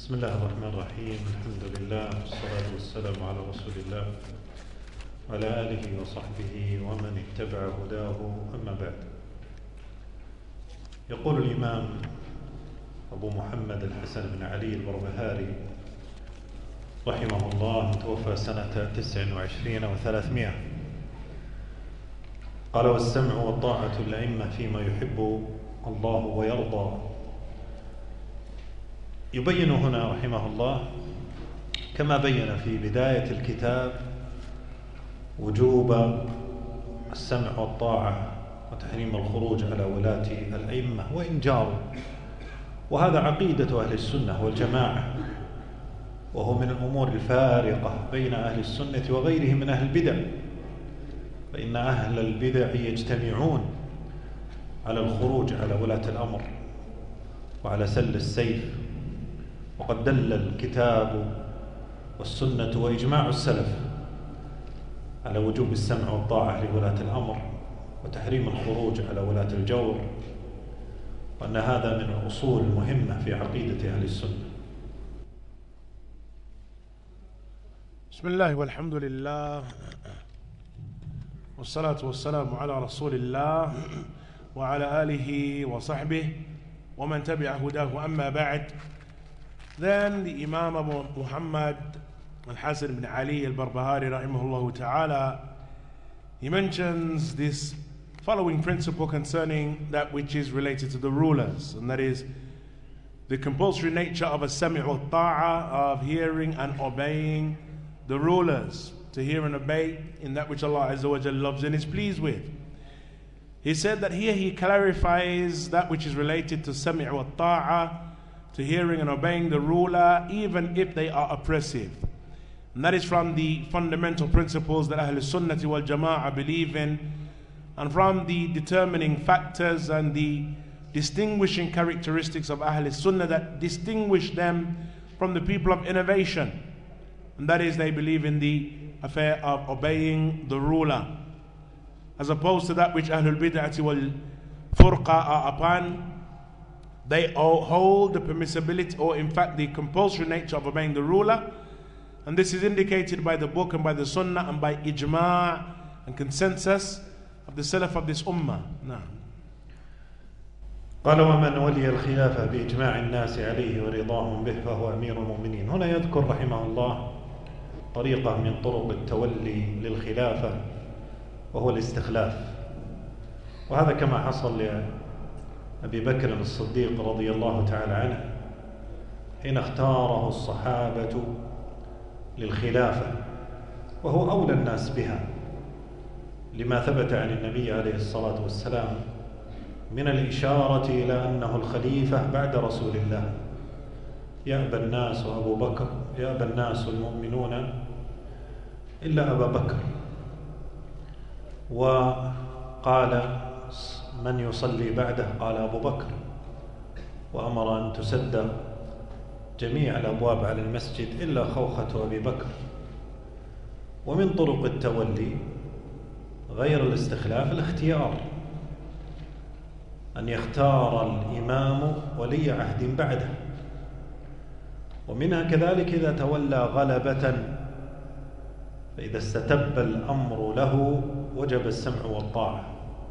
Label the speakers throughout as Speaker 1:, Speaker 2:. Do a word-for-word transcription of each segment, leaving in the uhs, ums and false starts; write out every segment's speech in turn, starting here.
Speaker 1: بسم الله الرحمن الرحيم. الحمد لله والصلاة والسلام على رسول الله وعلى آله وصحبه ومن اتبع هداه، أما بعد. يقول الإمام أبو محمد الحسن بن علي البربهاري رحمه الله، توفى سنة تسع وعشرين وثلاثمائة، قال: والسمع والطاعة الأئمة فيما يحب الله ويرضى. يبين هنا رحمه الله كما بين في بداية الكتاب وجوب السمع والطاعة وتحريم الخروج على ولاة الأئمة وإن جاروا، وهذا عقيدة أهل السنة والجماعة، وهو من الأمور الفارقة بين أهل السنة وغيرهم من أهل البدع، فإن أهل البدع يجتمعون على الخروج على ولاة الأمر وعلى سل السيف، وقد دل الكتاب والسنة وإجماع السلف على وجوب السمع والطاعة لولاة الأمر وتحريم الخروج على ولاة الجور، وأن هذا من الأصول المهمة في عقيدة أهل السنة.
Speaker 2: بسم الله والحمد لله والصلاة والسلام على رسول الله وعلى آله وصحبه ومن تبع هداه، أما بعد. Then the Imam Abu Muhammad al-Hasan ibn Ali al-Barbahari rahimahullah ta'ala, he mentions this following principle concerning that which is related to the rulers, and that is the compulsory nature of a sami' wa ta'a, of hearing and obeying the rulers, to hear and obey in that which Allah Azza wa Jalla loves and is pleased with. He said that here he clarifies that which is related to sami' wa ta'a, to hearing and obeying the ruler, even if they are oppressive. And that is from the fundamental principles that Ahl Sunnati wal Jama'ah believe in, and from the determining factors and the distinguishing characteristics of Ahl Sunnah that distinguish them from the people of innovation. And that is, they believe in the affair of obeying the ruler, as opposed to that which Ahlul Bid'ati wal Furqa are upon. They all hold the permissibility, or in fact the compulsory nature of obeying the ruler, and this is indicated by the book and by the sunnah and by ijma' and consensus of the salaf of this ummah. Now,
Speaker 1: قال: ومن ولي الخلافة بإجماع الناس عليه ورضاهم به فهو أمير المؤمنين. هنا يذكر رحمه الله طريقة من طرق التولي للخلافة، وهو الاستخلاف، وهذا كما حصل أبي بكر الصديق رضي الله تعالى عنه حين اختاره الصحابة للخلافة، وهو أولى الناس بها لما ثبت عن النبي عليه الصلاة والسلام من الإشارة إلى أنه الخليفة بعد رسول الله. يأبى الناس وأبو بكر، يأبى الناس المؤمنون إلا أبا بكر. وقال: من يصلي بعده؟ قال: أبو بكر. وأمر أن تسد جميع الأبواب على المسجد إلا خوخة أبي بكر. ومن طرق التولي غير الاستخلاف الاختيار، أن يختار الإمام ولي عهد بعده، ومنها كذلك إذا تولى غلبة، فإذا استتب الأمر له وجب السمع والطاعة.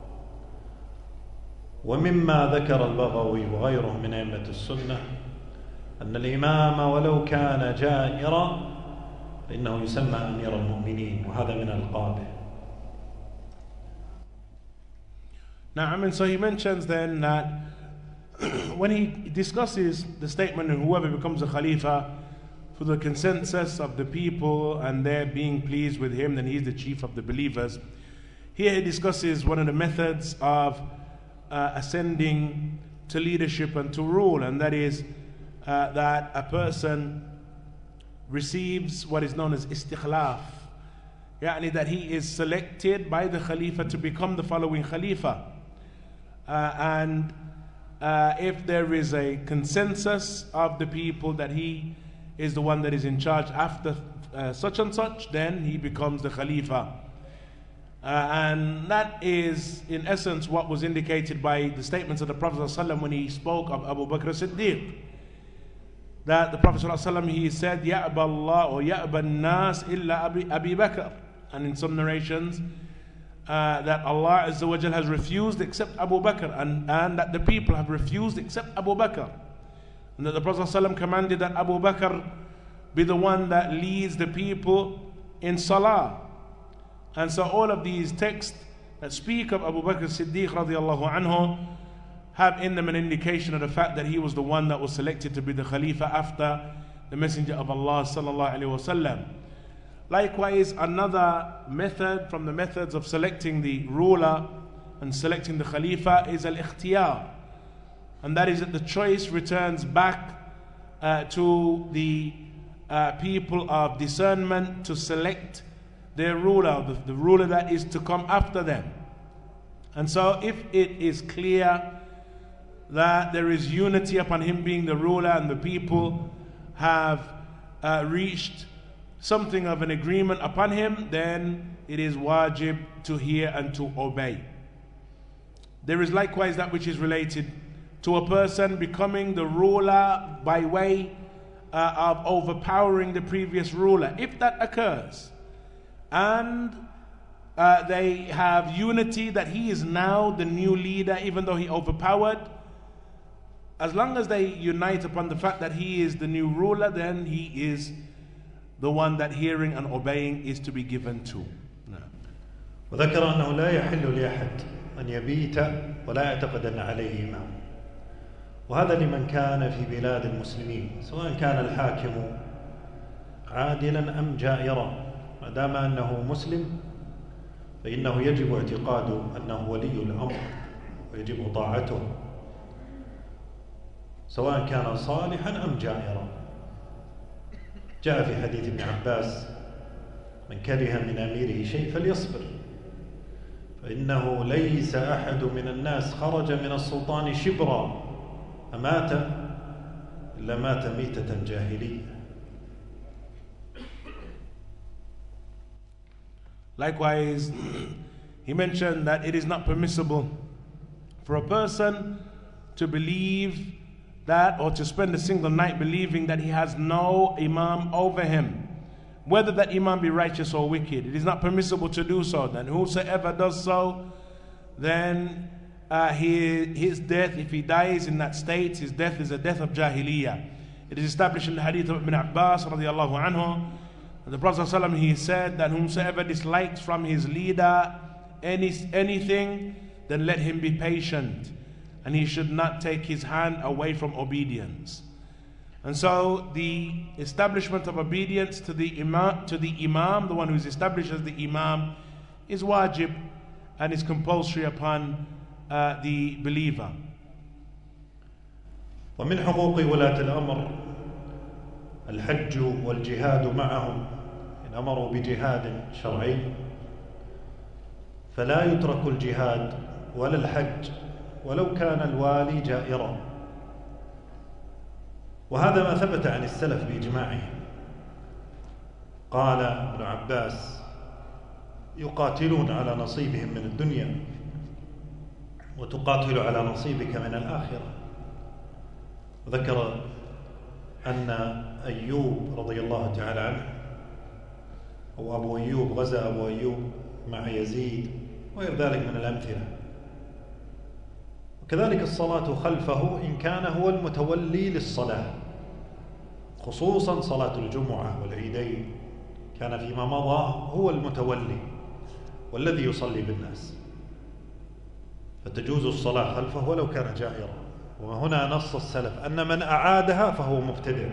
Speaker 1: ومما ذكر البغوي وغيره من أئمة السنة أن الإمام ولو كان جائرا فإنه يسمى أمير المؤمنين، وهذا من ألقابه.
Speaker 2: now I mean, so he mentions then that when he discusses the statement of whoever becomes a Khalifa for the consensus of the people and their being pleased with him, then he is the chief of the believers. Here he discusses one of the methods of Uh, ascending to leadership and to rule, and that is uh, that a person receives what is known as istikhlaf, yani that he is selected by the Khalifa to become the following Khalifa, uh, and uh, if there is a consensus of the people that he is the one that is in charge after uh, such and such, then he becomes the Khalifa. Uh, and that is in essence what was indicated by the statements of the Prophet ﷺ when he spoke of Abu Bakr as-Siddiq, that the Prophet ﷺ, he said, Ya'ba Allah or Ya'ba nas illa Abi, Abi Bakr. And in some narrations, uh, that Allah Azza wa Jal has refused except Abu Bakr, and, and that the people have refused except Abu Bakr. And that the Prophet ﷺ commanded that Abu Bakr be the one that leads the people in Salah. And so all of these texts that speak of Abu Bakr Siddiq radiallahu anhu have in them an indication of the fact that he was the one that was selected to be the Khalifa after the Messenger of Allah sallallahu alaihi wasallam. Likewise, another method from the methods of selecting the ruler and selecting the Khalifa is al-ikhtiyar. And that is that the choice returns back uh, to the uh, people of discernment to select their ruler, the, the ruler that is to come after them. And so if it is clear that there is unity upon him being the ruler and the people have uh, reached something of an agreement upon him, then it is wajib to hear and to obey. There is likewise that which is related to a person becoming the ruler by way uh, of overpowering the previous ruler. If that occurs and uh, they have unity that he is now the new leader even though he overpowered, as long as they unite upon the fact that he is the new ruler, then he is the one that hearing and obeying is to be given to. No.
Speaker 1: وذكر أنه لا يحل لأحد أن يبيت ولا يعتقد أن عليه إمام. وهذا لمن كان في بلاد المسلمين سواء كان الحاكم عادلا أم جائرا، ما دام أنه مسلم فإنه يجب اعتقاد أنه ولي الأمر ويجب طاعته سواء كان صالحا أم جائرا. جاء في حديث ابن عباس: من كره من أميره شيء فليصبر فإنه ليس أحد من الناس خرج من السلطان شبرا فمات إلا مات ميتة جاهلية.
Speaker 2: Likewise, he mentioned that it is not permissible for a person to believe that, or to spend a single night believing that he has no imam over him, whether that imam be righteous or wicked. It is not permissible to do so. Then whosoever does so, then uh, he, his death, if he dies in that state, his death is a death of jahiliyyah. It is established in the hadith of Ibn Abbas radiallahu anhu, the Prophet ﷺ, he said that whomsoever dislikes from his leader any, anything, then let him be patient, and he should not take his hand away from obedience. And so the establishment of obedience to the imam, to the imam, the one who is established as the imam, is wajib and is compulsory upon uh, the believer.
Speaker 1: ومن حقوق ولاة الأمر الحج والجهاد معهم إن أمروا بجهاد شرعي فلا يترك الجهاد ولا الحج ولو كان الوالي جائرا. وهذا ما ثبت عن السلف بإجماعهم. قال ابن عباس: يقاتلون على نصيبهم من الدنيا وتقاتل على نصيبك من الآخرة. وذكر أن أيوب رضي الله تعالى عنه أو أبو أيوب غزا أبو أيوب مع يزيد وغير ذلك من الأمثلة. وكذلك الصلاة خلفه إن كان هو المتولي للصلاة، خصوصا صلاة الجمعة والعيدين كان فيما مضى هو المتولي والذي يصلي بالناس، فتجوز الصلاة خلفه ولو كان جائرا. وهنا نص السلف أن من أعادها فهو مبتدع.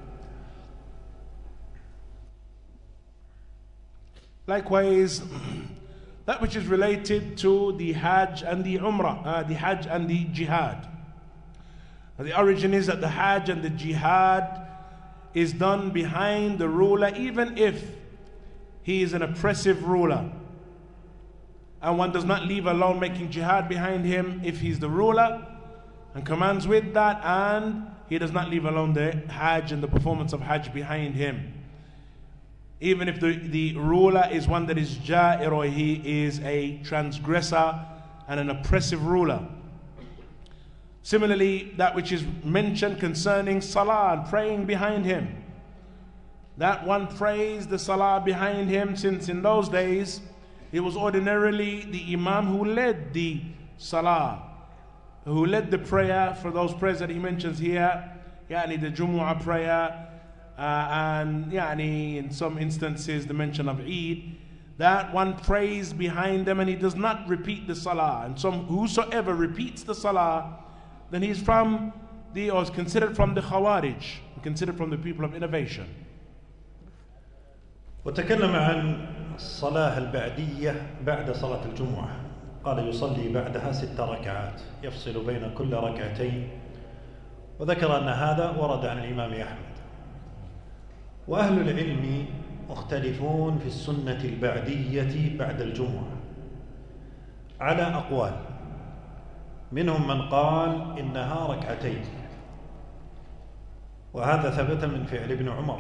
Speaker 2: Likewise, that which is related to the Hajj and the Umrah, uh, the Hajj and the Jihad. The origin is that the Hajj and the Jihad is done behind the ruler, even if he is an oppressive ruler. And one does not leave alone making Jihad behind him if he's the ruler and commands with that, and he does not leave alone the Hajj and the performance of Hajj behind him. Even if the, the ruler is one that is ja'ir, or he is a transgressor and an oppressive ruler. Similarly, that which is mentioned concerning salah and praying behind him, that one prays the salah behind him, since in those days it was ordinarily the imam who led the salah, who led the prayer for those prayers that he mentions here, yani the Jumu'ah prayer, uh, and yani in some instances the mention of Eid, that one prays behind them and he does not repeat the salah. And some whosoever repeats the salah, then he is from the, or is considered from the Khawarij, considered from the people of innovation.
Speaker 1: وتكلم عن الصلاة البعدية بعد صلاة الجمعة، قال يصلي بعدها ست ركعات يفصل بين كل ركعتين، وذكر أن هذا ورد عن الإمام أحمد. وأهل العلم مختلفون في السنة البعدية بعد الجمعة على أقوال، منهم من قال إنها ركعتين، وهذا ثبت من فعل ابن عمر،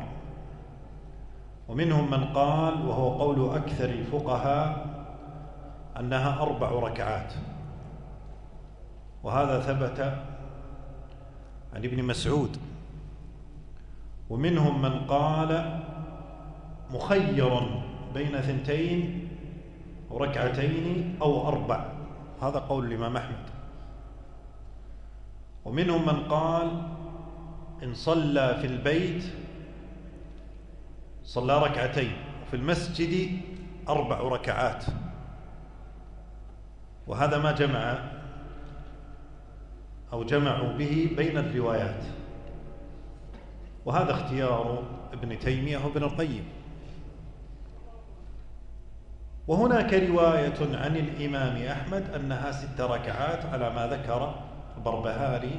Speaker 1: ومنهم من قال وهو قول أكثر الفقهاء أنها أربع ركعات، وهذا ثبت عن ابن مسعود، ومنهم من قال مخير بين ثنتين وركعتين أو أربع، هذا قول الإمام أحمد. ومنهم من قال إن صلى في البيت صلى ركعتين، وفي المسجد أربع ركعات، وهذا ما جمع أو جمعوا به بين الروايات، وهذا اختيار ابن تيمية وابن القيم. وهناك رواية عن الإمام أحمد أنها ست ركعات على ما ذكر البربهاري،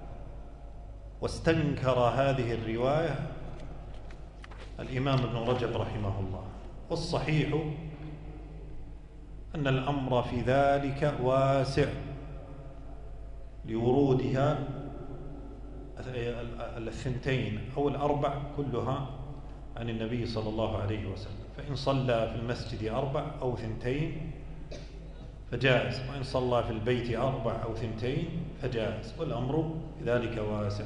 Speaker 1: واستنكر هذه الرواية الإمام ابن رجب رحمه الله. والصحيح أن الأمر في ذلك واسع لورودها الثنتين أو الأربع كلها عن النبي صلى الله عليه وسلم، فإن صلى في المسجد أربع أو ثنتين فجائز، وإن صلى في البيت أربع أو ثنتين فجائز، والأمر في ذلك واسع.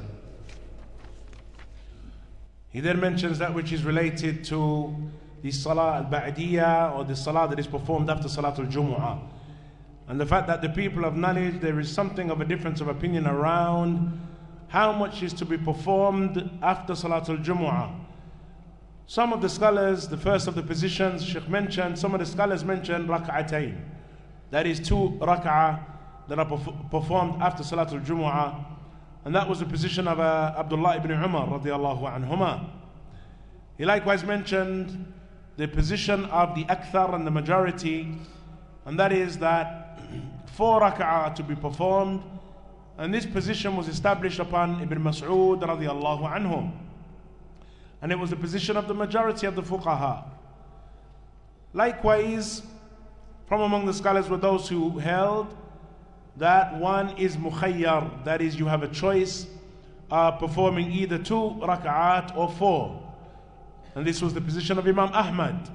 Speaker 2: He then mentions that which is related to the Salah al-Ba'diyah, or the Salah that is performed after Salatul Jumu'ah, and the fact that the people of knowledge, there is something of a difference of opinion around how much is to be performed after Salatul Jumu'ah. Some of the scholars, the first of the positions Sheikh mentioned, some of the scholars mentioned rak'atayn, that is two rak'ah that are performed after Salatul Jumu'ah. And that was the position of uh, Abdullah ibn Umar radiallahu anhuma. He likewise mentioned the position of the akthar and the majority, and that is that four rak'ah to be performed, and this position was established upon Ibn Mas'ud radiallahu anhum, and it was the position of the majority of the fuqaha. Likewise, from among the scholars were those who held that one is mukhayyar, that is, you have a choice of performing either two rak'at or four, and this was the position of Imam Ahmad.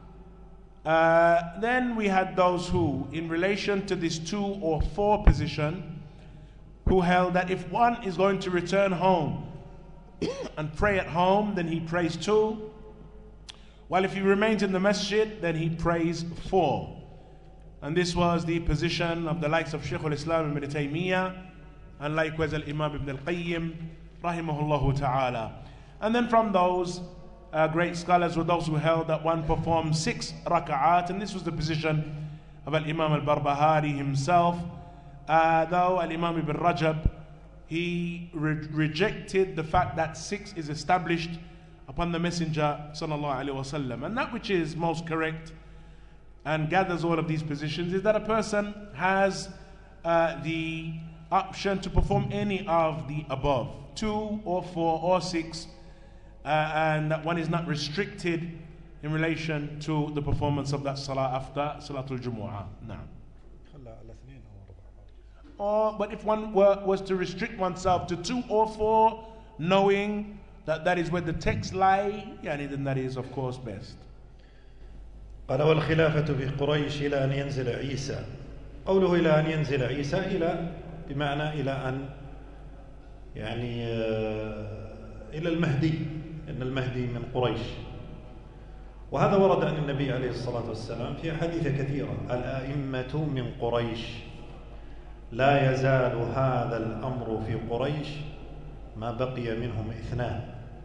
Speaker 2: Uh, then we had those who, in relation to this two or four position, who held that if one is going to return home and pray at home, then he prays two, while if he remains in the masjid, then he prays four. And this was the position of the likes of Shaykh al-Islam ibn Taymiyyah, and likewise al-Imam ibn al-Qayyim rahimahullah ta'ala. And then from those uh, great scholars were those who held that one performed six raka'at, and this was the position of al-Imam al-Barbahari himself, uh, though al-Imam ibn Rajab, he re rejected the fact that six is established upon the Messenger sallallahu alaihi wasallam. And that which is most correct and gathers all of these positions is that a person has uh, the option to perform any of the above, two or four or six, uh, and that one is not restricted in relation to the performance of that salah after Salatul Jumu'ah. Now, or but if one were, was to restrict oneself to two or four, knowing that that is where the text lie, yani, then that is of course best.
Speaker 1: قال والخلافة في قريش إلى أن ينزل عيسى. قوله إلى أن ينزل عيسى إلى بمعنى إلى أن يعني إلى المهدي، إن المهدي من قريش. وهذا ورد عن النبي عليه الصلاة والسلام في أحاديث كثيرة: الأئمة من قريش، لا يزال هذا الأمر في قريش ما بقي منهم اثنان.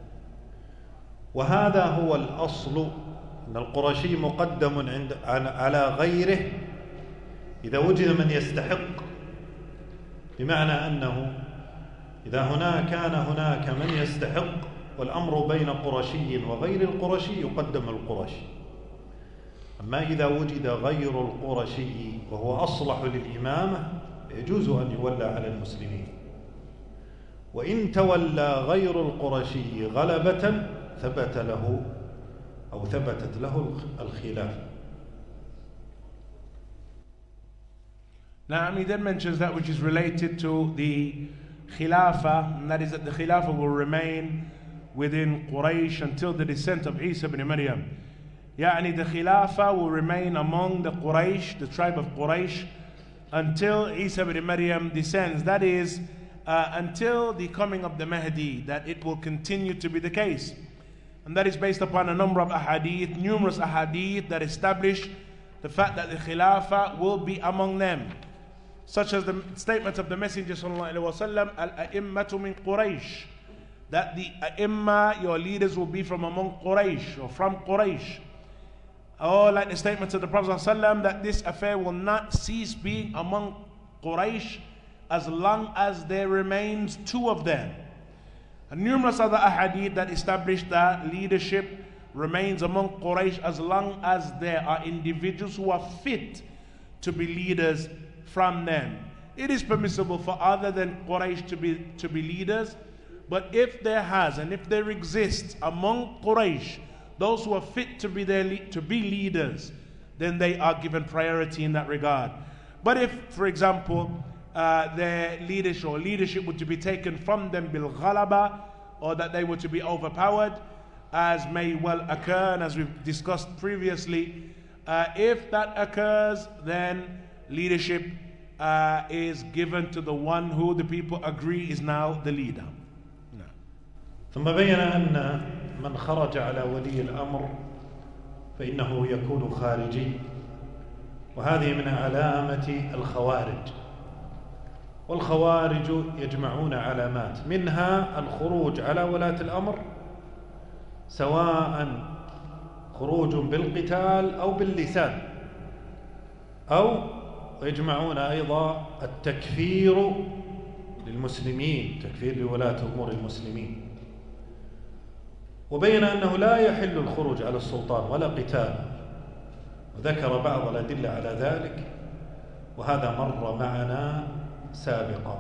Speaker 1: وهذا هو الأصل، أن القرشي مقدم عند على غيره إذا وجد من يستحق، بمعنى أنه إذا هنا كان هناك من يستحق والأمر بين قرشي وغير القرشي يقدم القرشي. أما إذا وجد غير القرشي وهو أصلح للإمامة يجوز أن يولى على المسلمين. وإن تولى غير القرشي غلبة ثبت له أو ثبتت له الخلافة.
Speaker 2: Now, he then mentions that which is related to the Khilafah, and that is that the Khilafah will remain within Quraysh until the descent of Isa ibn Maryam. Yani the Khilafah will remain among the Quraysh, the tribe of Quraysh, until Isa ibn Maryam descends. That is, uh, until the coming of the Mahdi, that it will continue to be the case. And that is based upon a number of ahadith, numerous ahadith that establish the fact that the Khilafah will be among them. Such as the statement of the Messenger sallallahu alaihi wasallam, al-a'immatu min Quraysh, that the a'imma, your leaders, will be from among Quraysh or from Quraysh. Or like the statement of the Prophet sallallahu alaihi wasallam, that this affair will not cease being among Quraysh as long as there remains two of them. And numerous other ahadith that establish that leadership remains among Quraysh as long as there are individuals who are fit to be leaders from them. It is permissible for other than Quraysh to be, to be leaders, but if there has and if there exists among Quraysh those who are fit to be, their, to be leaders, then they are given priority in that regard. But if, for example, uh, their leadership or leadership were to be taken from them bil ghalaba, or that they were to be overpowered, as may well occur, and as we've discussed previously, uh, if that occurs, then leadership uh, is given to the one who the people agree is now the leader. No.
Speaker 1: ثم بين أن من خرج على ولي الأمر فإنه يكون خارجي، وهذه من علامة الخوارج. والخوارج يجمعون علامات، منها الخروج على ولاة الأمر، سواء خروج بالقتال أو باللسان، أو يجمعون أيضا التكفير للمسلمين، تكفير لولاة أمور المسلمين. وبين أنه لا يحل الخروج على السلطان ولا قتال، وذكر بعض الأدلة على ذلك، وهذا مر معنا سابقا.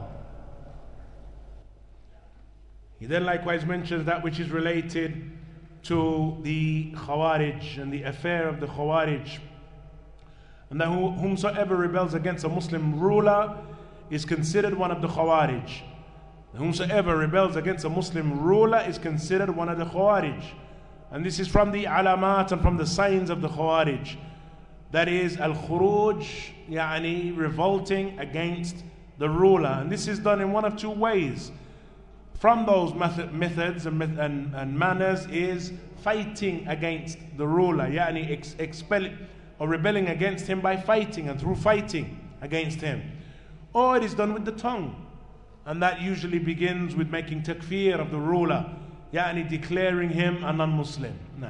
Speaker 2: He then likewise mentions that which is related to the Khawarij and the affair of the Khawarij, and that whomsoever rebels against a Muslim ruler is considered one of the Khawarij. Whomsoever rebels against a Muslim ruler is considered one of the Khawarij. And this is from the alamat and from the signs of the Khawarij. That is al-khuruj, yani revolting against the ruler. And this is done in one of two ways. From those method, methods and, and, and manners is fighting against the ruler, yani ex, expel or rebelling against him by fighting and through fighting against him. Or it is done with the tongue. And that usually begins with making takfir of the ruler, yani declaring him a non-Muslim. Now.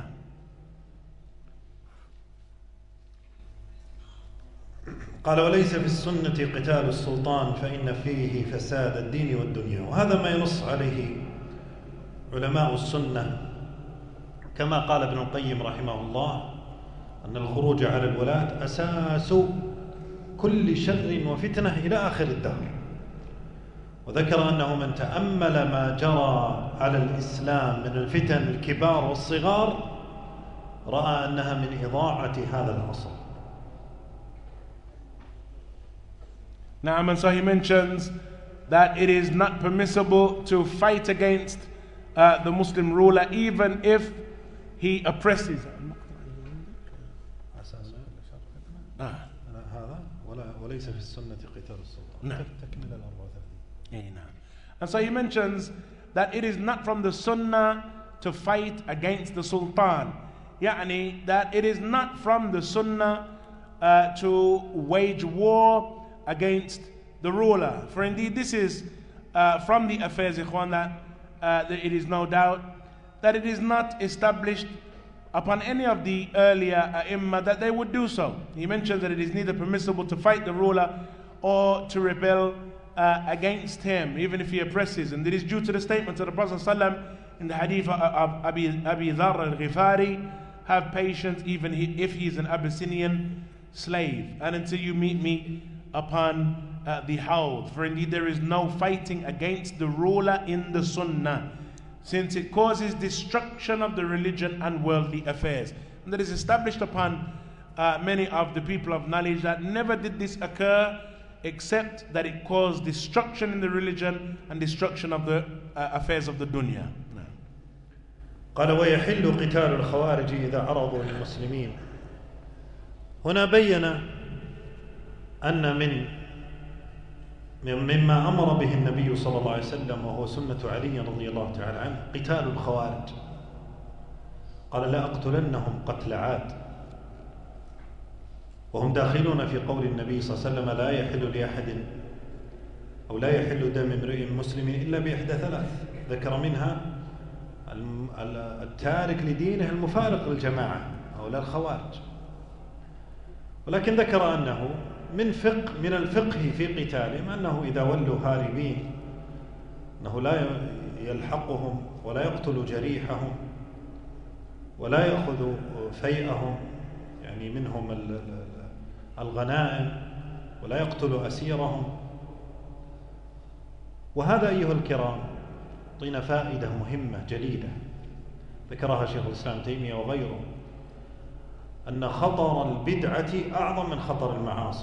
Speaker 1: قال وليس في السنة قتال السلطان فإن فيه فساد الدين والدنيا. وهذا ما ينص عليه علماء السنة، كما قال ابن القيم رحمه الله أن الخروج على الولاة أساس كل شر وفتنة إلى آخر الدهر. وذكر أنه من تأمل ما جرى على الإسلام من الفتن الكبار والصغار رأى أنها من إضاعة هذا العصر.
Speaker 2: Now, and so he mentions that it is not permissible to fight against uh, the Muslim ruler even if he oppresses.
Speaker 1: هذا وليس في السنة قتال السلطان. تكمل الأربعة.
Speaker 2: And so he mentions that it is not from the sunnah to fight against the sultan. Yani that it is not from the sunnah uh, to wage war against the ruler. For indeed this is uh, from the affairs, ikhwan, that, uh, that it is no doubt that it is not established upon any of the earlier ai that they would do so. He mentions that it is neither permissible to fight the ruler or to rebel uh, against him, even if he oppresses. And it is due to the statement of the Prophet ﷺ in the hadith of Abi, Abi Dharr al-Ghifari, have patience even if he is an Abyssinian slave, and until you meet me upon uh, the Hawd. For indeed there is no fighting against the ruler in the Sunnah, since it causes destruction of the religion and worldly affairs. And that is established upon uh, many of the people of knowledge that never did this occur except that it caused destruction in the religion and destruction of the uh, affairs of the dunya.
Speaker 1: قال ويحل قتال الخوارج إذا عرضوا للمسلمين. هنا بين أن من مما أمر به النبي صلى الله عليه وسلم وهو سنة علي رضي الله تعالى عنه قتال الخوارج. قال لا أقتلنهم قتل عاد، وهم داخلون في قول النبي صلى الله عليه وسلم لا يحل لأحد أو لا يحل دم امرئ مسلم إلا بإحدى ثلاث، ذكر منها التارك لدينه المفارق للجماعة أو للخوارج، ولكن ذكر أنه من فقه من الفقه في قتالهم أنه إذا ولوا هاربين أنه لا يلحقهم ولا يقتل جريحهم ولا يأخذ فيئهم، يعني منهم الغنائم، ولا يقتل أسيرهم. وهذا أيها الكرام يعطينا فائدة مهمة جليلة ذكرها شيخ الإسلام تيمية وغيره، أن خطر البدعة أعظم من خطر المعاصي،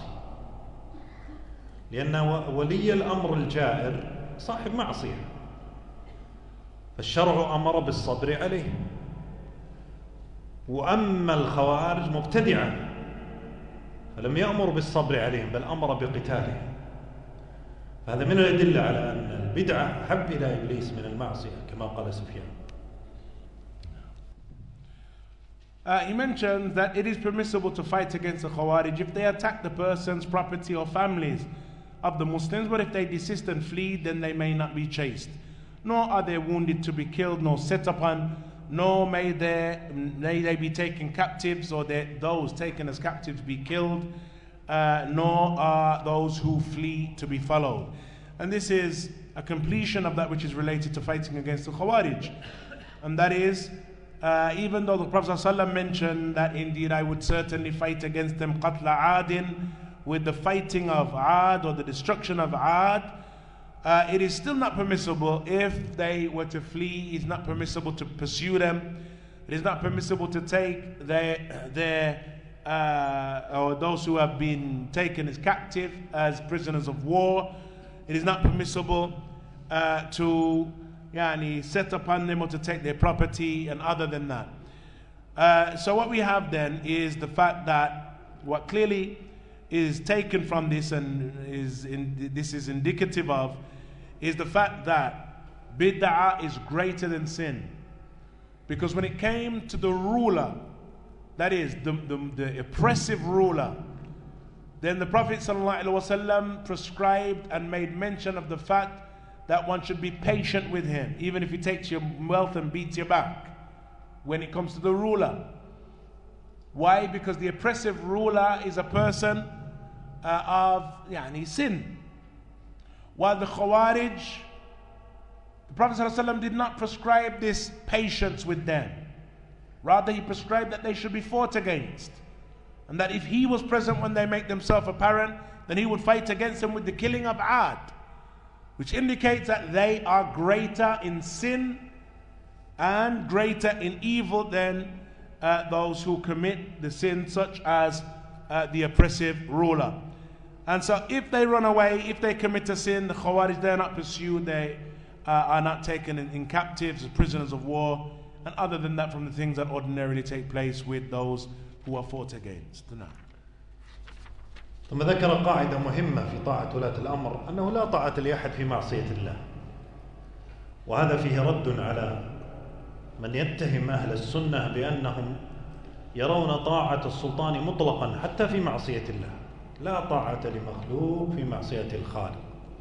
Speaker 1: لأن ولي الأمر الجائر صاحب معصية، فالشرع أمر بالصبر عليه. وأما الخوارج مبتدعة فلم يأمر بالصبر عليهم بل أمر بقتالهم. هذا من الأدلة على أن البدعة أحب إلى إبليس من المعصية كما قال سفيان.
Speaker 2: Uh, he mentions that it is permissible to fight against the Khawarij if they attack the persons, property or families of the Muslims, but if they desist and flee, then they may not be chased, nor are they wounded to be killed, nor set upon, nor may they, may they be taken captives, or they, those taken as captives be killed, uh, nor are those who flee to be followed. And this is a completion of that which is related to fighting against the Khawarij, and that is Uh, even though the Prophet ﷺ mentioned that indeed I would certainly fight against them qatla adin, with the fighting of Ad or the destruction of Ad, uh, it is still not permissible if they were to flee. It's not permissible to pursue them. It is not permissible to take their, their uh, or those who have been taken as captive as prisoners of war. It is not permissible uh, to Yani set upon them or to take their property, and other than that. Uh, so what we have then is the fact that what clearly is taken from this and is in, this is indicative of is the fact that bid'ah is greater than sin. Because when it came to the ruler, that is the, the, the oppressive ruler, then the Prophet ﷺ prescribed and made mention of the fact that one should be patient with him, even if he takes your wealth and beats your back, when it comes to the ruler. Why? Because the oppressive ruler is a person uh, of yani, sin. While the Khawarij, the Prophet ﷺ did not prescribe this patience with them. Rather, he prescribed that they should be fought against, and that if he was present when they make themselves apparent, then he would fight against them with the killing of Ad, which indicates that they are greater in sin and greater in evil than uh, those who commit the sin, such as uh, the oppressive ruler. And so if they run away, if they commit a sin, the Khawarij, they are not pursued, they uh, are not taken in, in captives as prisoners of war, and other than that, from the things that ordinarily take place with those who are fought against. No.
Speaker 1: ثم ذكر قاعدة مهمة في طاعة ولاة الأمر، أنه لا طاعة لأحد في معصية الله، وهذا فيه رد على من يتهم أهل السنة بأنهم يرون طاعة السلطان مطلقا حتى في معصية الله، لا طاعة لمخلوق في معصية الخالق.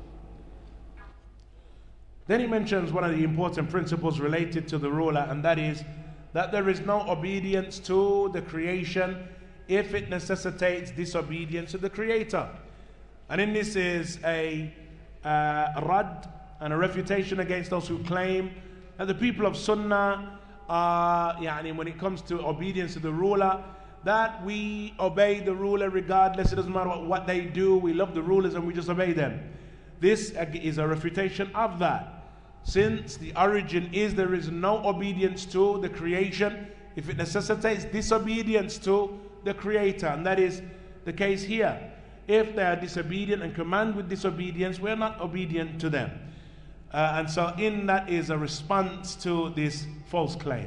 Speaker 2: Then he mentions one of the important principles related to the ruler, and that is that there is no obedience to the creation if it necessitates disobedience to the creator. And in this is a, uh, a rad and a refutation against those who claim that the people of Sunnah are, yani, when it comes to obedience to the ruler, that we obey the ruler regardless, it doesn't matter what, what they do, we love the rulers and we just obey them. This is a refutation of that. Since the origin is there is no obedience to the creation if it necessitates disobedience to the creator, and that is the case here. If they are disobedient and command with disobedience, we are not obedient to them. Uh, and so in that is a response to this false claim.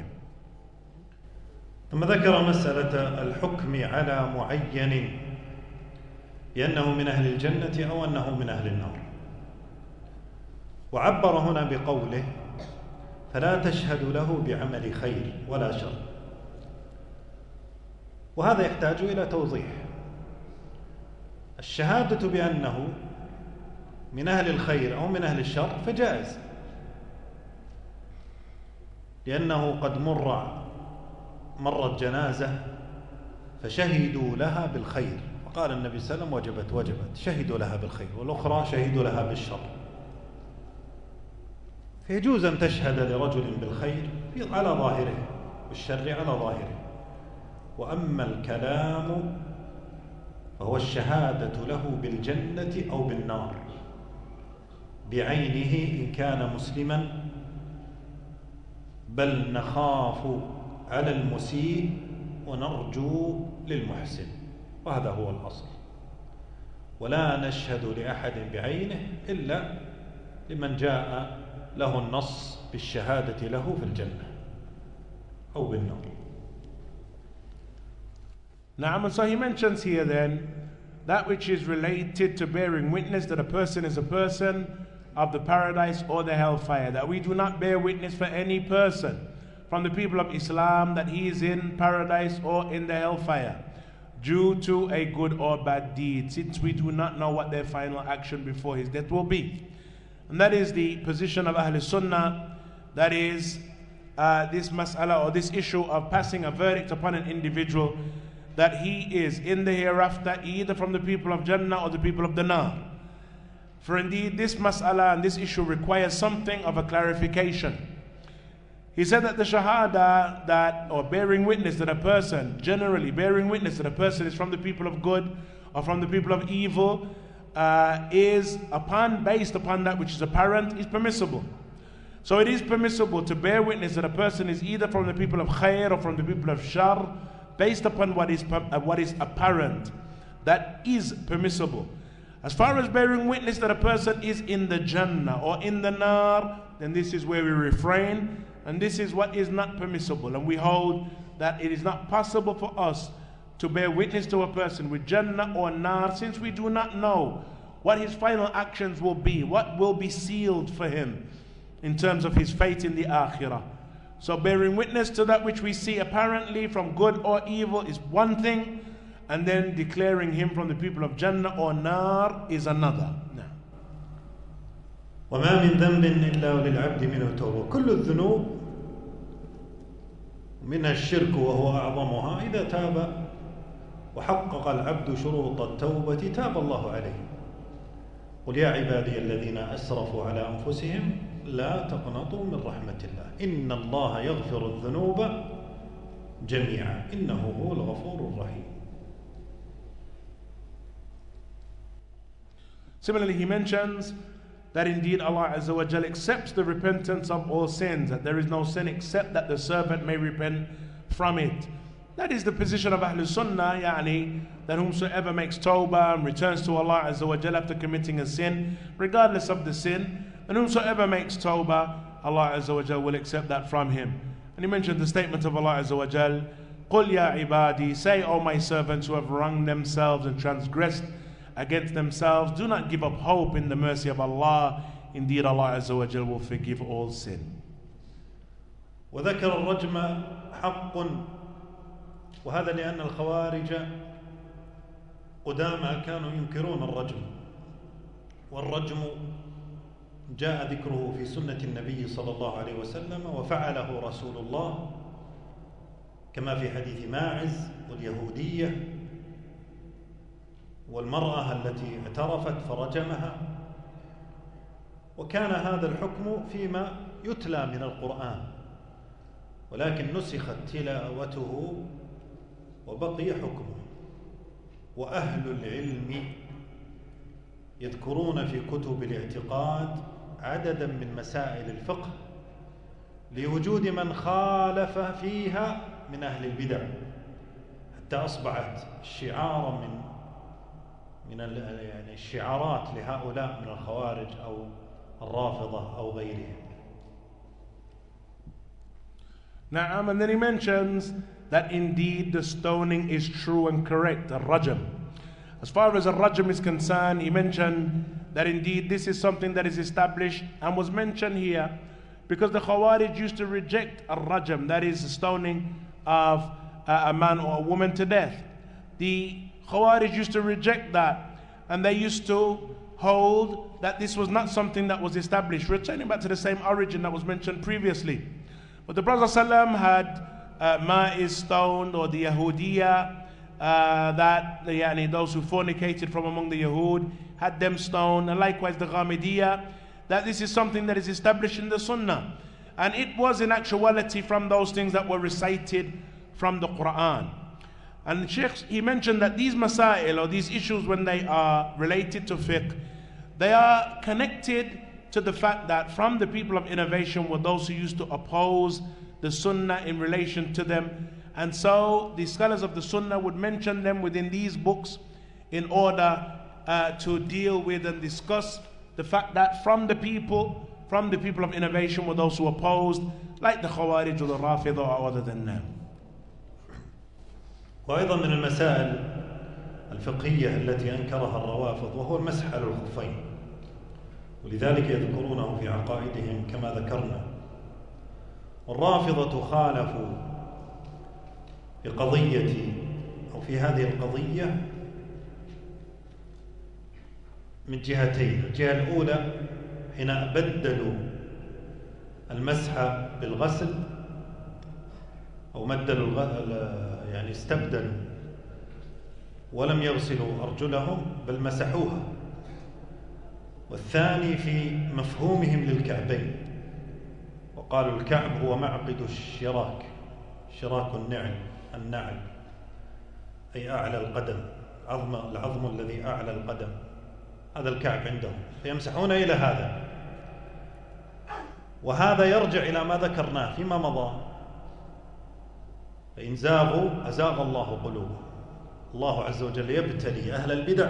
Speaker 1: ثم ذكر مسألة الحكم على معين بأنه من أهل الجنة أو أنه من أهل النار، وعبر هنا بقوله فلا تشهد له بعمل خير ولا شر، وهذا يحتاج إلى توضيح. الشهادة بأنه من أهل الخير أو من أهل الشر فجائز، لأنه قد مر مرت جنازة فشهدوا لها بالخير، وقال النبي صلى الله عليه وسلم وجبت وجبت، شهدوا لها بالخير، والأخرى شهدوا لها بالشر. فيجوز أن تشهد لرجل بالخير على ظاهره والشر على ظاهره، وأما الكلام فهو الشهادة له بالجنة أو بالنار بعينه إن كان مسلما، بل نخاف على المسيء ونرجو للمحسن، وهذا هو الأصل. ولا نشهد لأحد بعينه إلا لمن جاء له النص بالشهادة له في الجنة أو بالنار.
Speaker 2: Now, and so he mentions here then that which is related to bearing witness that a person is a person of the paradise or the hellfire, that we do not bear witness for any person from the people of Islam that he is in paradise or in the hellfire due to a good or bad deed, since we do not know what their final action before his death will be. And that is the position of Ahl Sunnah, that is uh, this mas'ala or this issue of passing a verdict upon an individual that he is in the hereafter either from the people of Jannah or the people of the Nar. For indeed this mas'ala and this issue requires something of a clarification. He said that the shahada, that, or bearing witness that a person, generally bearing witness that a person is from the people of good or from the people of evil, uh, is upon, based upon that which is apparent, is permissible. So it is permissible to bear witness that a person is either from the people of khair or from the people of shar, based upon what is, uh, what is apparent. That is permissible. As far as bearing witness that a person is in the Jannah or in the Nar, then this is where we refrain, and this is what is not permissible. And we hold that it is not possible for us to bear witness to a person with Jannah or Nar, since we do not know what his final actions will be, what will be sealed for him in terms of his fate in the Akhirah. So bearing witness to that which we see apparently from good or evil is one thing, and then declaring him from the people of Jannah or Nar is another.
Speaker 1: وما من ذنب إلا وللعبد منه توبة. كل الذنوب منها الشرك وهو أعظمها، إذا تاب وحقق العبد شروط التوبة تاب الله عليه. قل يا عبادي الذين أسرفوا على أنفسهم لا تقنطوا من رحمة الله إن الله يغفر الذنوب جميعا إنه هو الغفور الرحيم.
Speaker 2: Similarly, he mentions that indeed Allah Azza wa Jal accepts the repentance of all sins, that there is no sin except that the servant may repent from it. That is the position of Ahlul Sunnah, yani, that whomsoever makes tawbah and returns to Allah Azza wa Jal after committing a sin, regardless of the sin, and whomsoever makes tawbah, Allah Azza wa Jal will accept that from him. And he mentioned the statement of Allah Azza wa Jal, قُلْ يَا عِبَادِي, say, O my servants who have wronged themselves and transgressed against themselves. Do not give up hope in the mercy of Allah. Indeed, Allah Azza wa Jal will forgive all sin.
Speaker 1: وذكر الرجم حق، وهذا لأن الخوارج قدامى كانوا ينكرون الرجم، والرجم جاء ذكره في سنة النبي صلى الله عليه وسلم وفعله رسول الله، كما في حديث ماعز واليهودية والمرأة التي اعترفت فرجمها. وكان هذا الحكم فيما يتلى من القرآن، ولكن نسخت تلاوته وبقي حكمه. وأهل العلم يذكرون في كتب الاعتقاد عددا من مسائل الفقه لوجود من خالف فيها من أهل البدع، حتى أصبحت شعارا من من يعني الشعارات لهؤلاء من الخوارج أو الرافضة أو غيرهم.
Speaker 2: Na'am, and then he mentions that indeed the stoning is true and correct, al-rajm. As far as al-rajm is concerned, he mentioned that indeed this is something that is established and was mentioned here because the Khawarij used to reject al-rajm, that is the stoning of a man or a woman to death. The Khawarij used to reject that, and they used to hold that this was not something that was established, returning back to the same origin that was mentioned previously. But the Prophet ﷺ had uh, Ma'iz stoned, or the Yahudiya, uh, that yani, those who fornicated from among the Yahud had them stoned, and likewise the Ghamidiyya, that this is something that is established in the Sunnah. And it was in actuality from those things that were recited from the Quran. And the Sheikh, he mentioned that these masail, or these issues, when they are related to fiqh, they are connected to the fact that from the people of innovation were those who used to oppose the Sunnah in relation to them. And so the scholars of the Sunnah would mention them within these books in order uh, to deal with and discuss the fact that from the people, from the people of innovation were those who opposed, like the Khawarij or the Rafida or other than them.
Speaker 1: وأيضا من المسائل الفقهية التي أنكرها الروافض وهو المسح على الخفين، ولذلك يذكرونه في عقائدهم كما ذكرنا. والرافضة خالفوا في قضية أو في هذه القضية من جهتين. الجهة الأولى حين بدلوا المسح بالغسل أو مدلوا يعني استبدلوا ولم يغسلوا أرجلهم بل مسحوها. والثاني في مفهومهم للكعبين، وقالوا الكعب هو معقد الشراك، شراك النعل النعل أي أعلى القدم، عظم العظم الذي أعلى القدم، هذا الكعب عندهم، فيمسحون إلى هذا. وهذا يرجع إلى ما ذكرناه فيما مضى، فإن زاغوا أزاغ الله قلوبهم. الله عز وجل يبتلي أهل البدع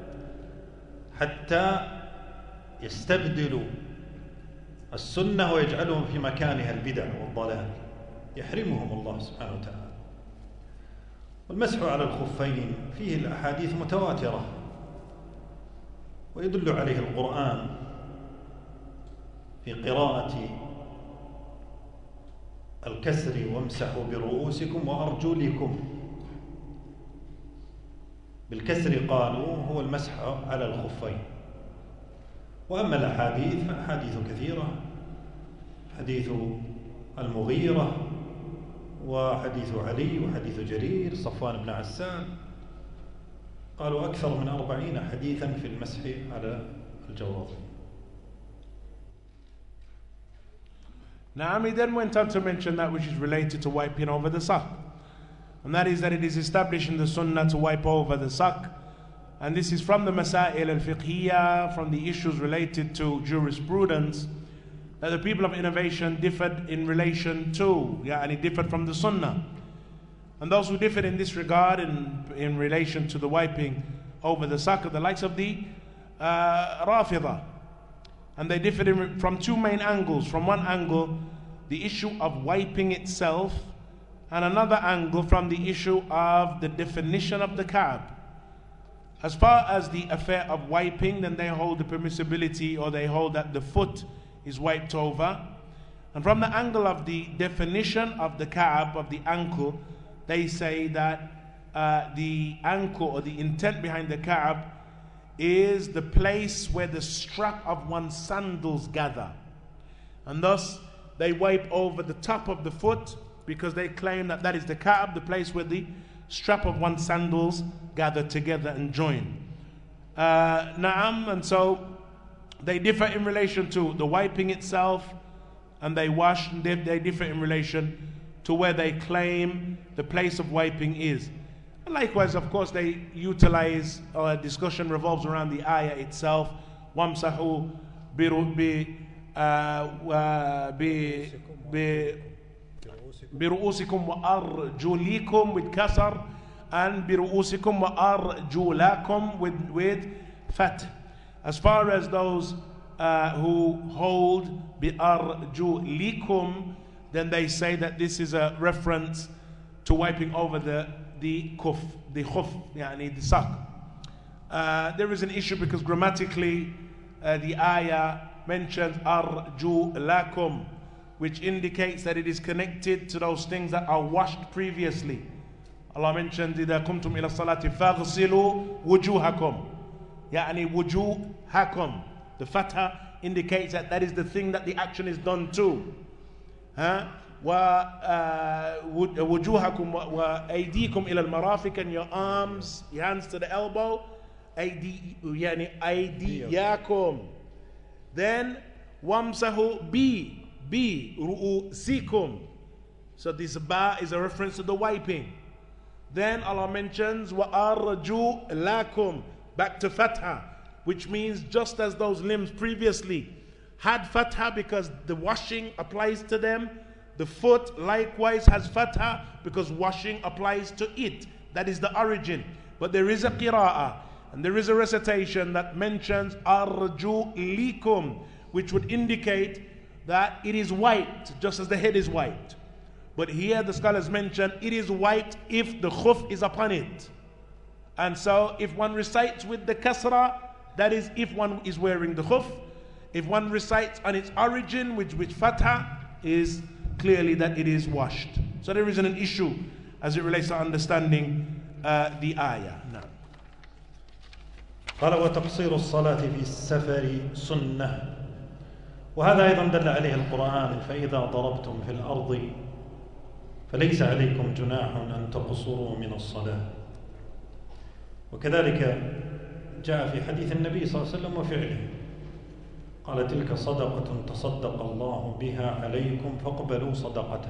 Speaker 1: حتى يستبدلوا السنة ويجعلهم في مكانها البدع والضلال، يحرمهم الله سبحانه وتعالى. والمسح على الخفين فيه الأحاديث متواترة ويدل عليه القرآن في قراءة الكسر وامسحوا برؤوسكم وأرجلكم. بالكسر قالوا هو المسح على الخفين. وأما الأحاديث فأحاديث كثيرة، حديث المغيرة وحديث علي وحديث جرير صفوان بن عسان، قالوا أكثر من أربعين حديثا في المسح على الجوارح.
Speaker 2: Naam, he then went on to mention that which is related to wiping over the sack, and that is that it is established in the Sunnah to wipe over the sack, and this is from the Masail al-Fiqhiyya, from the issues related to jurisprudence, that the people of innovation differed in relation to, yeah, and it differed from the Sunnah. And those who differed in this regard in, in relation to the wiping over the sack are the likes of the uh, Rafida. And they differed in, from two main angles. From one angle, the issue of wiping itself, and another angle from the issue of the definition of the Ka'b. As far as the affair of wiping, then they hold the permissibility, or they hold that the foot is wiped over. And from the angle of the definition of the Ka'ab, of the ankle, they say that uh, the ankle, or the intent behind the Ka'ab, is the place where the strap of one's sandals gather. And thus, they wipe over the top of the foot, because they claim that that is the Ka'ab, the place where the strap of one's sandals gather together and join. Uh, Na'am, and so they differ in relation to the wiping itself, and they wash, and they, they differ in relation to where they claim the place of wiping is. And likewise, of course, they utilize, uh, discussion revolves around the ayah itself. وَامْسَحُوا بِرُؤُوسِكُمْ وَأَرْجُلِكُمْ with kasar, and بِرُؤُوسِكُمْ وَأَرْجُلَكُمْ with, with fat. As far as those uh, who hold بِأَرْجُلِكُمْ, then they say that this is a reference to wiping over the the kuf, the khuf, yani the sock. Uh, there is an issue because grammatically uh, the ayah mentions arjulakum, which indicates that it is connected to those things that are washed previously. Allah mentions إِذَا كُمْتُمْ إِلَى الصَّلَاةِ فَاغْسِلُوا وُجُوهَكُمْ, يعني wujuhakum. The fatha indicates that that is the thing that the action is done to. Huh? وَوُجُوهَكُمْ وَأَيْدِيكُمْ إِلَى الْمَرَافِقِ, and your arms, your hands to the elbow. أَيْدِي يعني أَيْدِيَاكُمْ. Then وَامْسَحُوا بِي بِي رُؤُوسِكُمْ. So this ba is a reference to the wiping. Then Allah mentions وَأَرْجُلَكُمْ, back to fatha, which means just as those limbs previously had fatha because the washing applies to them, the foot likewise has fatha because washing applies to it. That is the origin. But there is a qira'ah, and there is a recitation that mentions arjulikum, which would indicate that it is wiped just as the head is wiped. But here the scholars mention it is wiped if the khuf is upon it. And so if one recites with the kasra, that is if one is wearing the khuf. If one recites on its origin, which which fatha, is clearly that it is washed. So there isn't an issue as it relates to understanding uh, the ayah. No.
Speaker 1: قال وتقصير الصلاة في السفر سنة، وهذا أيضا دل عليه القرآن، فإذا ضربتم في الأرض فليس عليكم جناح أن تقصروا من الصلاة. وكذلك جاء في حديث النبي صلى الله عليه وسلم وفعله، قال تلك صدقة تصدق الله بها عليكم فاقبلوا صدقته.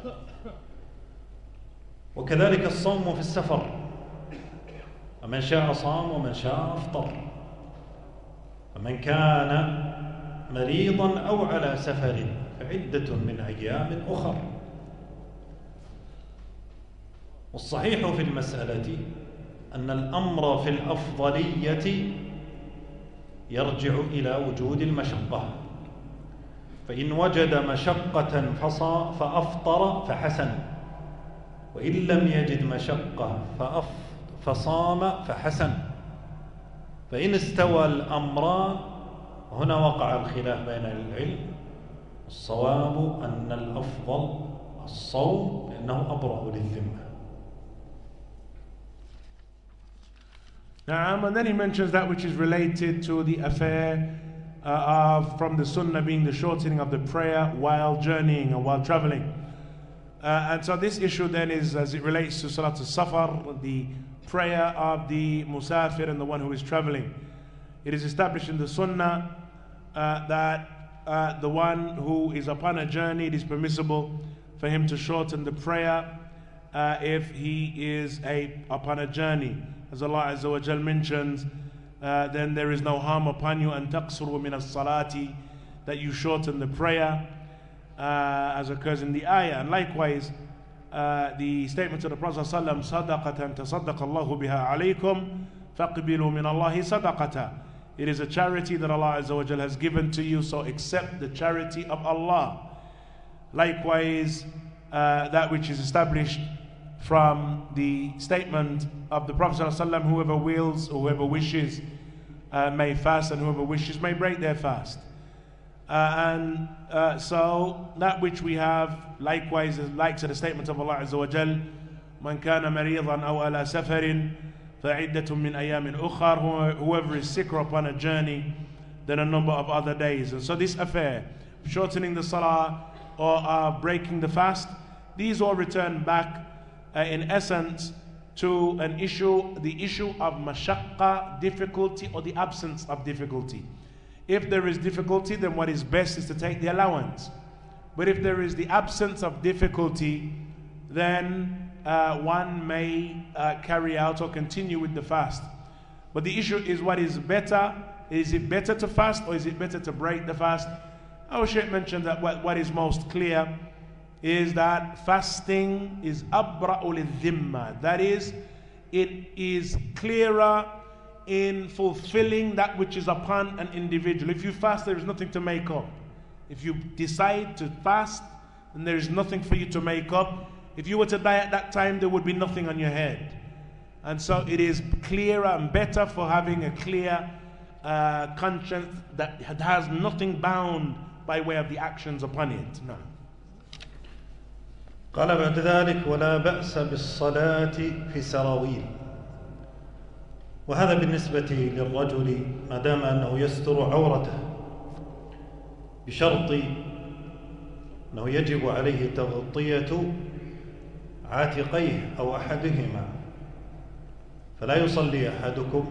Speaker 1: وكذلك الصوم في السفر، فمن شاء صام ومن شاء أفطر، فمن كان مريضا أو على سفر فعدة من أيام أخر. والصحيح في المسألة أن الأمر في الأفضلية يرجع إلى وجود المشقة، فإن وجد مشقة فأفطر فحسن، وإن لم يجد مشقة فصام فحسن. فإن استوى الأمران هنا وقع الخلاف بين العلم. الصواب أن الأفضل الصوم لأنه أبرأ للذمة.
Speaker 2: Now, and then he mentions that which is related to the affair uh, of from the sunnah being the shortening of the prayer while journeying or while traveling. Uh, and so this issue then is as it relates to Salat al-Safar, the prayer of the musafir and the one who is traveling. It is established in the sunnah uh, that uh, the one who is upon a journey, it is permissible for him to shorten the prayer uh, if he is a upon a journey. As Allah Azza wa Jal mentions, uh, then there is no harm upon you and taqsuru min as-salati, that you shorten the prayer, uh, as occurs in the ayah. And likewise, uh, the statement of the Prophet sallallahu sadaqatan tasaddaqa Allahu biha alaykum faqbilu min Allahi sadaqata. It is a charity that Allah Azza wa Jal has given to you, so accept the charity of Allah. Likewise, uh, that which is established from the statement of the Prophet ﷺ, whoever wills or whoever wishes uh, may fast, and whoever wishes may break their fast. Uh, and uh, so that which we have likewise is like to the statement of Allah Azza wa Jal, Man kana maridan aw ala safarin fa'iddatun min ayamin ukhar, whoever is sick or upon a journey, then a number of other days. And so this affair, shortening the salah or uh, breaking the fast, these all return back uh, in essence to an issue, the issue of mashaqqa, difficulty, or the absence of difficulty. If there is difficulty, then what is best is to take the allowance. But if there is the absence of difficulty, then uh, one may uh, carry out or continue with the fast. But the issue is, what is better? Is it better to fast or is it better to break the fast? Our Shaykh mentioned that what, what is most clear is that fasting is abra'u lidhimma. That is, it is clearer in fulfilling that which is upon an individual. If you fast, there is nothing to make up. If you decide to fast, then there is nothing for you to make up. If you were to die at that time, there would be nothing on your head. And so it is clearer and better for having a clear uh, conscience that has nothing bound by way of the actions upon it. No.
Speaker 1: قال بعد ذلك ولا بأس بالصلاة في سراويل. وهذا بالنسبة للرجل ما دام أنه يستر عورته، بشرط أنه يجب عليه تغطية عاتقيه أو أحدهما، فلا يصلي أحدكم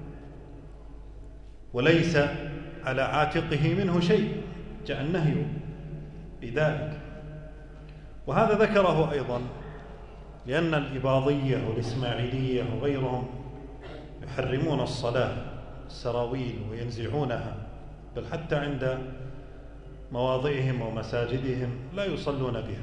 Speaker 1: وليس على عاتقه منه شيء، جاء النهي بذلك. وهذا ذكره أيضا لأن الإباضية والإسماعيلية وغيرهم يحرمون الصلاة السراويل وينزعونها، بل حتى عند مواضعهم ومساجدهم لا يصلون بها.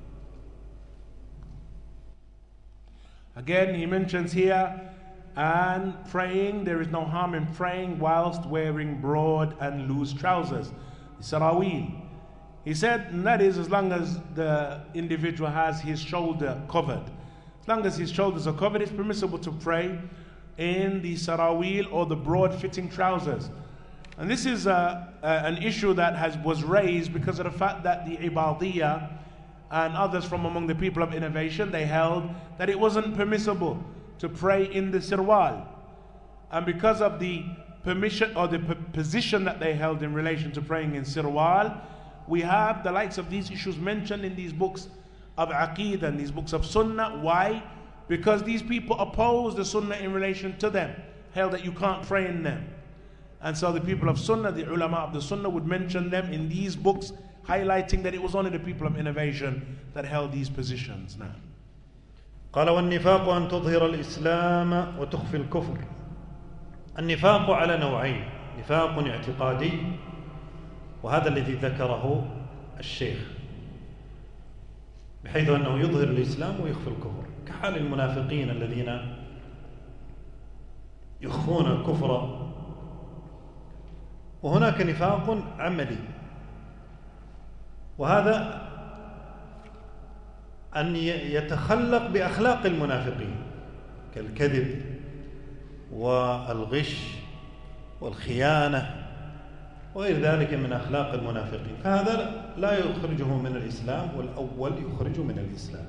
Speaker 2: Again, he mentions here, and praying, there is no harm in praying whilst wearing broad and loose trousers, sarawil. He said, and that is as long as the individual has his shoulder covered. As long as his shoulders are covered, it's permissible to pray in the sarawil or the broad-fitting trousers. And this is uh, uh, an issue that has was raised because of the fact that the Ibadiyya and others from among the people of innovation, they held that it wasn't permissible to pray in the sirwal. And because of the permission or the p- position that they held in relation to praying in sirwal, we have the likes of these issues mentioned in these books of Aqeedah and these books of Sunnah. Why? Because these people opposed the Sunnah in relation to them, held that you can't pray in them. And so the people of Sunnah, the ulama of the Sunnah, would mention them in these books, highlighting that it was only the people of innovation that held these positions. Now,
Speaker 1: قال والنفاق أن تظهر الإسلام وتخفي الكفر. النفاق على نوعين، نفاق اعتقادي وهذا الذي ذكره الشيخ، بحيث أنه يظهر الإسلام ويخفي الكفر، كحال المنافقين الذين يخفون الكفر. وهناك نفاق عملي، وهذا أن يتخلق بأخلاق المنافقين كالكذب والغش والخيانة وغير ذلك من أخلاق المنافقين، فهذا لا يخرجه من الإسلام، والأول يخرجه من الإسلام.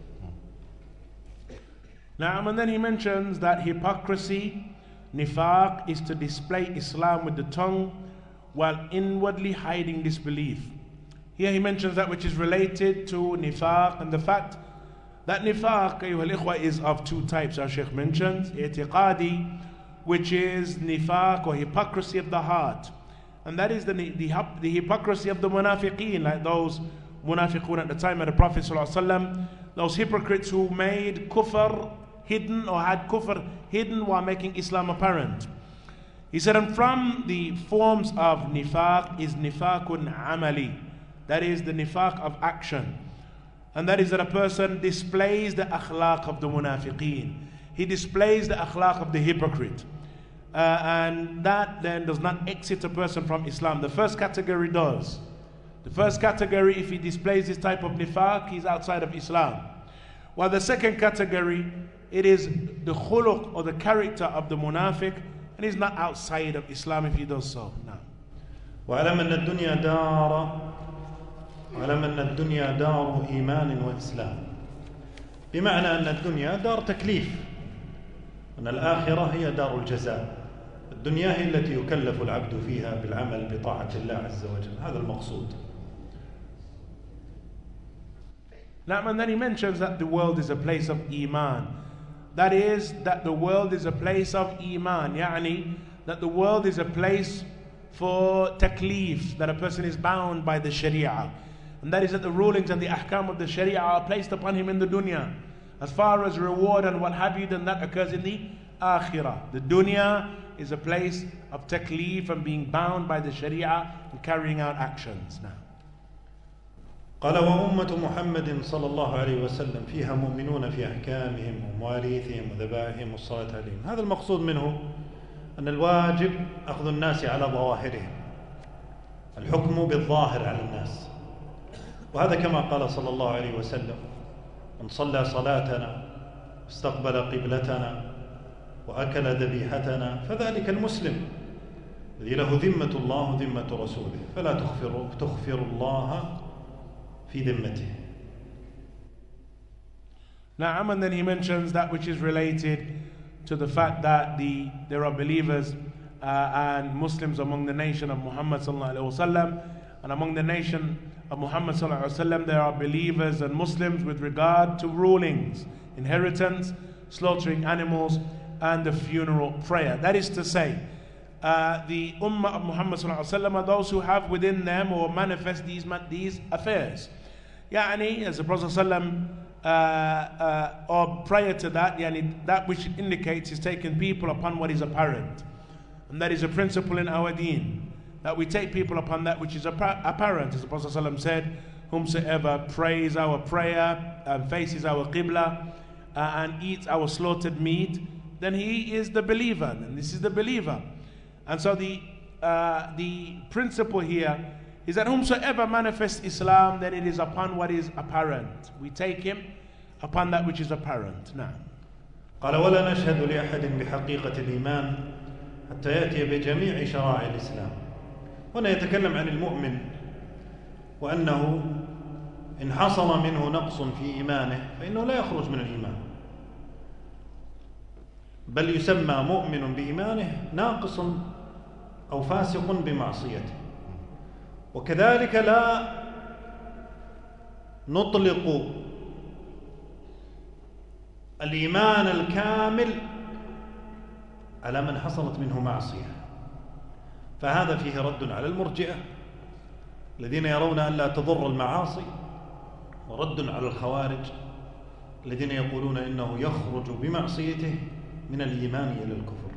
Speaker 2: Now, and then he mentions that hypocrisy, nifaq, is to display Islam with the tongue while inwardly hiding disbelief. Here he mentions that which is related to nifaq, and the fact that nifaq, ayyuhal ikhwa, is of two types. Our Shaykh mentions i'tiqadi, which is nifaq or hypocrisy of the heart, and that is the, the, the hypocrisy of the munafiqeen, like those munafiqun at the time of the Prophet ﷺ, those hypocrites who made kufr hidden or had kufr hidden while making Islam apparent. He said, and from the forms of nifaq is nifaqun amali, that is the nifaq of action, and that is that a person displays the akhlaq of the munafiqeen. He displays the akhlaq of the hypocrite. Uh, and that then does not exit a person from Islam. The first category does. The first category, if he displays this type of nifaq, he's outside of Islam. While the second category, it is the khuluq or the character of the munafiq, and he's not outside of Islam if he does so. No.
Speaker 1: واعلم أن الدنيا دار واعلم أن الدنيا دار إيمان وإسلام، بمعنى أن الدنيا دار تكليف، أن الآخرة هي دار الجزاء. الدنيا هي التي يكلف العبد فيها بالعمل بطاعة الله عز وجل، هذا المقصود.
Speaker 2: Now, and then he mentions that the world is a place of Iman. That is, that the world is a place of Iman. Yani, that the world is a place for taklif, that a person is bound by the Sharia. And that is that the rulings and the ahkam of the Sharia are placed upon him in the dunya. As far as reward and what have you, then that occurs in the akhirah. The dunya is a place of taklif and being bound by the Sharia and carrying out actions. Now,
Speaker 1: قال وأمة محمد صلى الله عليه وسلم فيها مؤمنون في أحكامهم ومواريثهم وذبائحهم والصلاة عليهم. هذا المقصود منه أن الواجب أخذ الناس على ظواهرهم، الحكم بالظاهر على الناس، وهذا كما قال صلى الله عليه وسلم: من صلى صلاتنا استقبل قبلتنا وأكل ذبيحتنا فذلك المسلم الذي له ذمة الله وذمة رسوله، فلا تخفر, تخفر الله في ذمته.
Speaker 2: Now, and then he mentions that which is related to the fact that the there are believers uh, and Muslims among the nation of Muhammad sallallahu alaihi wasallam, and among the nation of Muhammad sallallahu alaihi wasallam there are believers and Muslims with regard to rulings, inheritance, slaughtering animals, and the funeral prayer. That is to say, uh, the ummah of Muhammad sallallahu alaihi wasallam are those who have within them or manifest these these affairs. Yani, as the Prophet sallallahu uh, uh, or prior to that, yani, that which indicates is taking people upon what is apparent, and that is a principle in our deen, that we take people upon that which is apparent. As the Prophet ﷺ said, whomsoever prays our prayer and faces our qibla uh, and eats our slaughtered meat, then he is the believer, and this is the believer. And so the uh, the principle here is that whomsoever manifests Islam, then it is upon what is apparent. We take him upon that which is apparent. Now,
Speaker 1: قال ولا نشهد لأحد بحقيقة الإيمان حتى يأتي بجميع شرائع الإسلام. هنا يتكلم عن المؤمن وأنه إن حصل منه نقص في إيمانه فإنه لا يخرج من الإيمان، بل يسمى مؤمن بإيمانه ناقص أو فاسق بمعصيته. وكذلك لا نطلق الإيمان الكامل على من حصلت منه معصية، فهذا فيه رد على المرجئة الذين يرون أن لا تضر المعاصي، ورد على الخوارج الذين يقولون إنه يخرج بمعصيته من الإيمان إلى الكفر.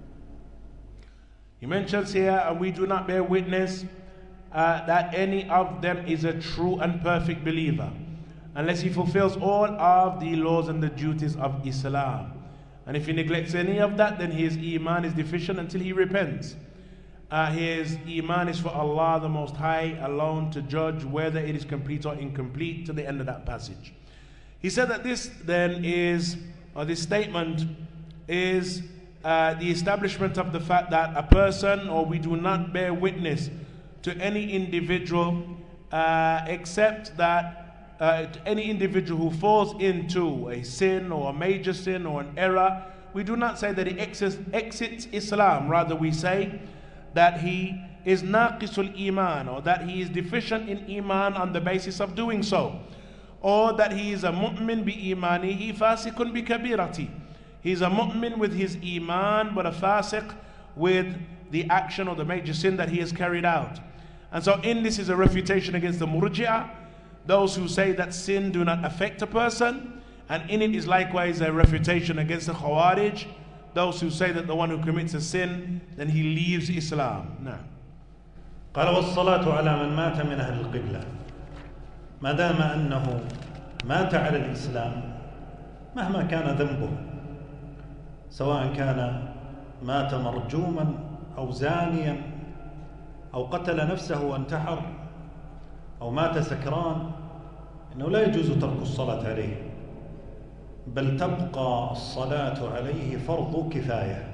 Speaker 2: He mentions here, and we do not bear witness uh, that any of them is a true and perfect believer unless he fulfills all of the laws and the duties of Islam. And if he neglects any of that, then his iman is deficient until he repents. Uh, his iman is for Allah the Most High alone to judge whether it is complete or incomplete, to the end of that passage. He said that this then is, or this statement is uh, the establishment of the fact that a person, or we do not bear witness to any individual uh, except that uh, to any individual who falls into a sin or a major sin or an error, we do not say that he exits, exits Islam. Rather, we say that he is naqisul iman, or that he is deficient in iman on the basis of doing so, or that he is a mu'min bi imanihi fasiqun bi kabirati. He is a mu'min with his iman, but a fasiq with the action or the major sin that he has carried out. And so in this is a refutation against the murji'ah, those who say that sin do not affect a person, and in it is likewise a refutation against the khawarij, those who say that the one who commits a sin, then he leaves Islam. Now,
Speaker 1: قال والصلاة على من مات من أهل القبلة ما دام أنه مات على الإسلام مهما كان ذنبه، سواء كان مات مرجوما أو زانيا أو قتل نفسه وانتحر أو مات سكران، إنه لا يجوز ترك الصلاة عليه، بل تبقى الصلاة عليه فرض كفاية،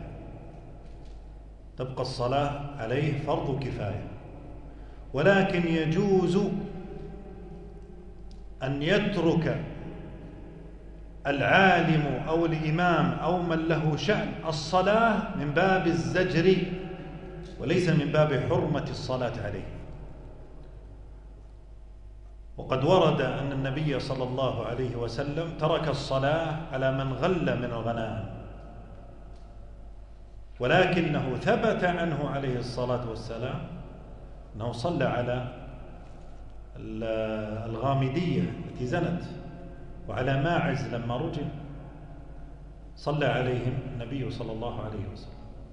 Speaker 1: تبقى الصلاة عليه فرض كفاية، ولكن يجوز أن يترك العالم أو الإمام أو من له شأن الصلاة من باب الزجر وليس من باب حرمة الصلاة عليه. وقد ورد أن النبي صلى الله عليه وسلم ترك الصلاة على من غل من الغنائم، ولكنه ثبت عنه عليه الصلاة والسلام أنه صلى على الغامدية التي زنت وعلى ماعز لما رجم، صلى عليهم النبي صلى الله عليه وسلم.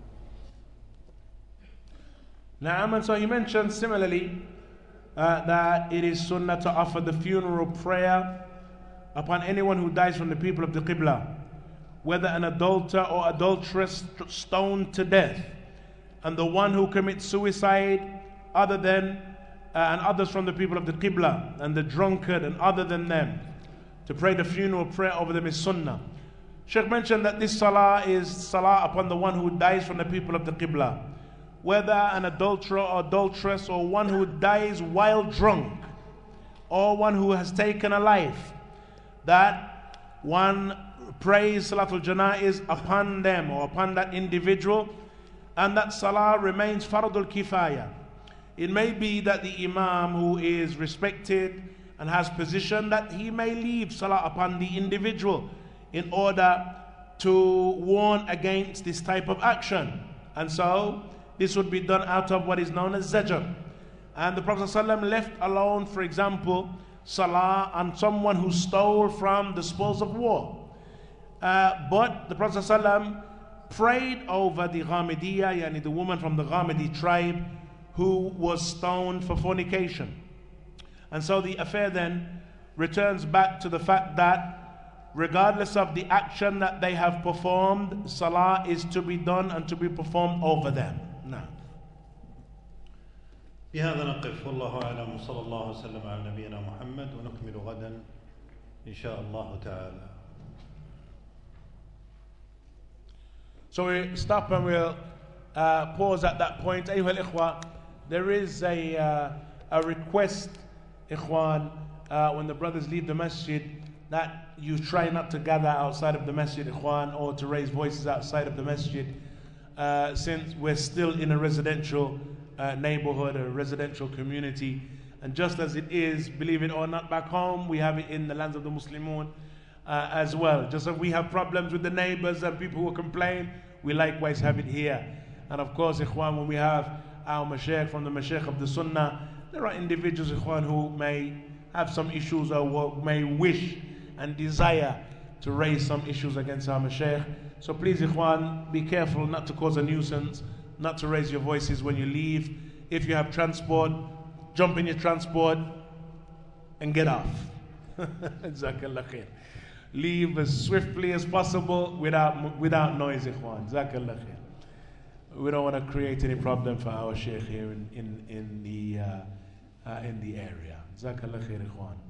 Speaker 2: Now, and so he mentioned similarly uh, that it is sunnah to offer the funeral prayer upon anyone who dies from the people of the Qibla, whether an adulterer or adulteress stoned to death, and the one who commits suicide other than uh, and others from the people of the Qibla, and the drunkard and other than them, to pray the funeral prayer over them is sunnah. Sheikh mentioned that this salah is salah upon the one who dies from the people of the Qibla, whether an adulterer or adulteress, or one who dies while drunk, or one who has taken a life, that one prays Salatul Janaiz upon them or upon that individual, and that salah remains Fardul Kifaya. It may be that the Imam, who is respected and has position, that he may leave salah upon the individual in order to warn against this type of action. And so this would be done out of what is known as zajr. And the Prophet ﷺ left alone, for example, salah on someone who stole from the spoils of war. Uh, but the Prophet ﷺ prayed over the Ghamidiyya, yani the woman from the Ghamidi tribe who was stoned for fornication. And so the affair then returns back to the fact that regardless of the action that they have performed, salah is to be done and to be performed over them. Now,
Speaker 1: بهذا نقف والله أعلم وصلى الله وسلم على نبينا محمد ونكمل غدا إن شاء الله تعالى.
Speaker 2: So we stop and we'll uh, pause at that point. أيها الإخوة, there is a, uh, a request, Ikhwan, uh, when the brothers leave the masjid, that you try not to gather outside of the masjid, Ikhwan, or to raise voices outside of the masjid, uh, since we're still in a residential uh, neighborhood, a residential community. And just as it is, believe it or not, back home, we have it in the lands of the Muslimun uh, as well. Just as we have problems with the neighbors and people who complain, we likewise have it here. And of course, Ikhwan, when we have our Mashaykh from the Mashaykh of the Sunnah, there are individuals, Ikhwan, who may have some issues or may wish and desire to raise some issues against our Mashaykh. So please, Ikhwan, be careful not to cause a nuisance, not to raise your voices when you leave. If you have transport, jump in your transport and get off. Jazakallah khair. Leave as swiftly as possible without without noise, Ikhwan. Jazakallah khair. We don't want to create any problem for our Shaykh here in, in, in, the, uh, uh, in the area. Jazakallah khair, Ikhwan.